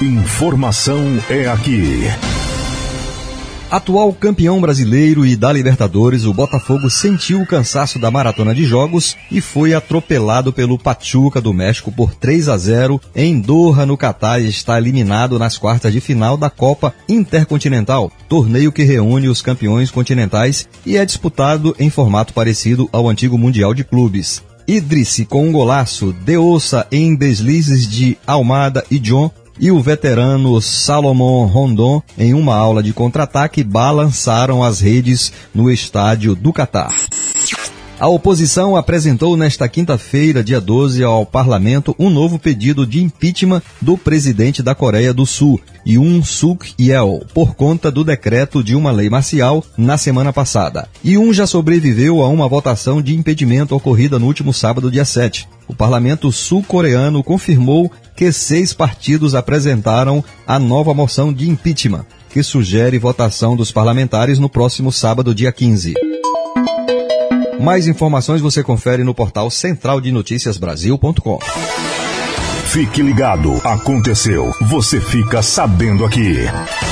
Informação é aqui. Atual campeão brasileiro e da Libertadores, o Botafogo sentiu o cansaço da maratona de jogos e foi atropelado pelo Pachuca do México por 3-0 em Doha, no Catar, e está eliminado nas quartas de final da Copa Intercontinental, torneio que reúne os campeões continentais e é disputado em formato parecido ao antigo Mundial de Clubes. Idrissi com um golaço, Deossa em deslizes de Almada e John, e o veterano Salomon Rondon, em uma aula de contra-ataque, balançaram as redes no estádio do Catar. A oposição apresentou nesta quinta-feira, dia 12, ao parlamento um novo pedido de impeachment do presidente da Coreia do Sul, Yoon Suk-yeol, por conta do decreto de uma lei marcial na semana passada. Yoon já sobreviveu a uma votação de impedimento ocorrida no último sábado, dia 7. O parlamento sul-coreano confirmou que 6 partidos apresentaram a nova moção de impeachment, que sugere votação dos parlamentares no próximo sábado, dia 15. Mais informações você confere no portal centraldenoticiasbrasil.com. Fique ligado, aconteceu, você fica sabendo aqui.